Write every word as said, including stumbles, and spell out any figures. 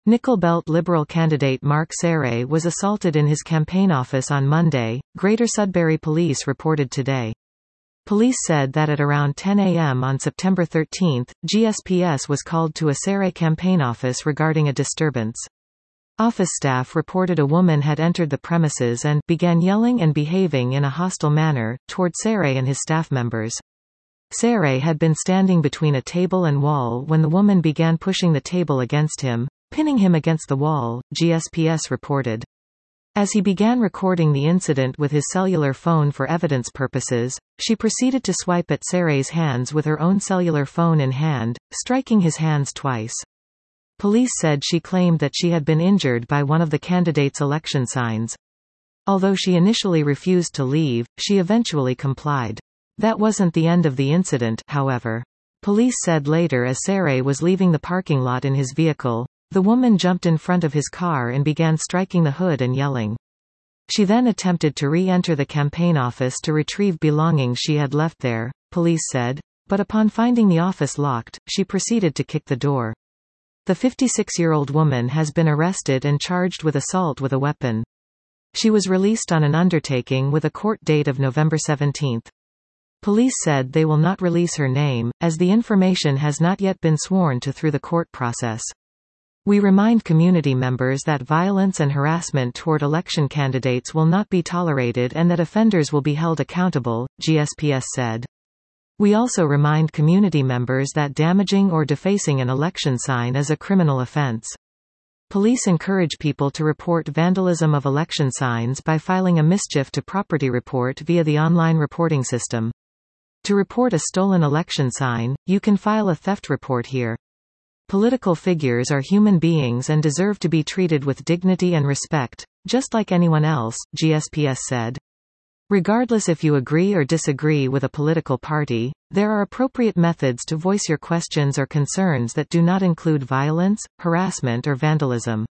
Nickel Belt Liberal candidate Mark Saray was assaulted in his campaign office on Monday, Greater Sudbury Police reported today. Police said that at around ten a m on September thirteenth, G S P S was called to a Saray campaign office regarding a disturbance. Office staff reported a woman had entered the premises and began yelling and behaving in a hostile manner toward Saray and his staff members. Saray had been standing between a table and wall when the woman began pushing the table against him, pinning him against the wall, G S P S reported. As he began recording the incident with his cellular phone for evidence purposes, she proceeded to swipe at Saray's hands with her own cellular phone in hand, striking his hands twice. Police said she claimed that she had been injured by one of the candidate's election signs. Although she initially refused to leave, she eventually complied. That wasn't the end of the incident, however. Police said later as Saray was leaving the parking lot in his vehicle, the woman jumped in front of his car and began striking the hood and yelling. She then attempted to re-enter the campaign office to retrieve belongings she had left there, police said, but upon finding the office locked, she proceeded to kick the door. The fifty-six-year-old woman has been arrested and charged with assault with a weapon. She was released on an undertaking with a court date of November seventeenth. Police said they will not release her name, as the information has not yet been sworn to through the court process. We remind community members that violence and harassment toward election candidates will not be tolerated and that offenders will be held accountable, G S P S said. We also remind community members that damaging or defacing an election sign is a criminal offense. Police encourage people to report vandalism of election signs by filing a mischief to property report via the online reporting system. To report a stolen election sign, you can file a theft report here. Political figures are human beings and deserve to be treated with dignity and respect, just like anyone else, G S P S said. Regardless if you agree or disagree with a political party, there are appropriate methods to voice your questions or concerns that do not include violence, harassment or vandalism.